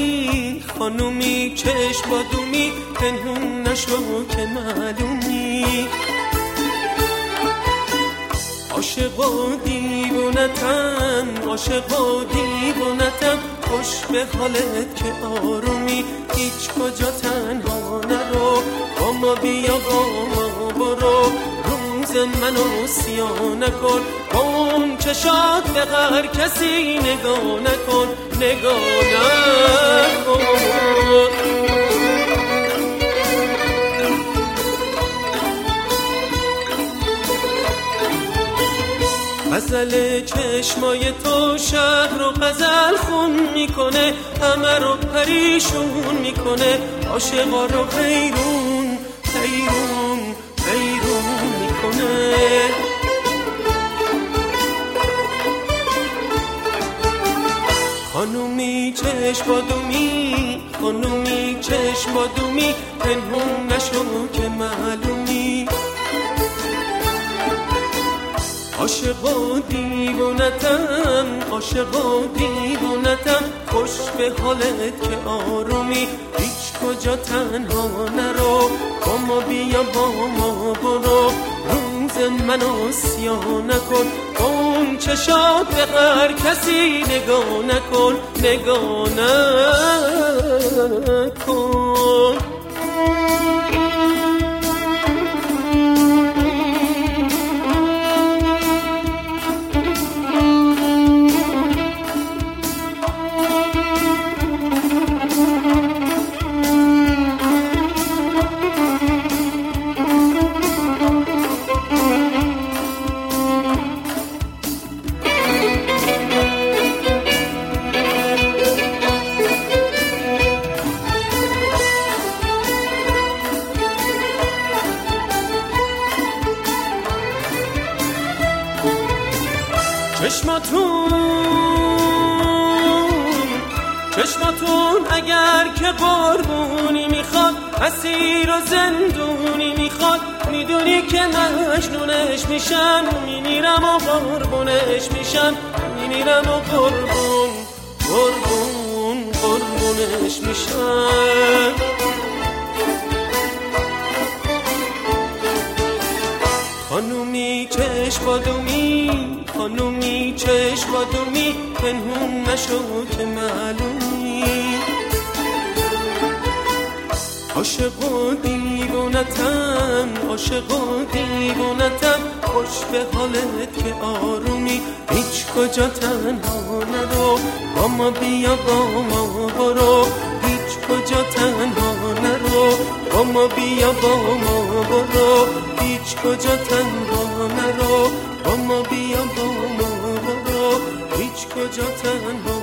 دومی خانومی چشم با دومی پنهون نشو که معلومی عاشق و دیوونتم عاشق و دیوونتم خوش به حالت که آرومی هیچ کجا تنها نرو با ما بیا با ما برو روز منو سیاه نکن با اون چشات به هر کسی نگاه نکن نگاه نکن غزل چشمای تو شهر رو غزل خون میکنه همه رو پریشون میکنه عاشقا رو حیرون حیرون حیرون میکنه خانومی چشم با دومی خانومی چشم با دومی پنهون نشو که معلومی عاشق و دیوونتم عاشق و دیوونتم خوش به حالت که آرومی هیچ کجا تنها نرو با ما بیا با ما برو روز منو سیاه نکن با اون چشات به هر کسی نگاه نکن نگاه نکن چشماتون اگر که قربونی میخواد اسیر و زندونی میخواد میدونی که مجنونش میشم میمیرم و قربونش میشم میمیرم و قربونش میشم خانومی چشم با دومی خانومی چشم با دومی پنهون نشو که معلومی عاشق و دیوونتم عاشق و دیوونتم خوش به حالت که آرومی هیچ کجا تنها نرو با ما بیا با ما برو هیچ کجا تنها نرو با ما بیا با ما برو هیچ کجا تنها نرو با ما بیا با ما برو هیچ کجا تنها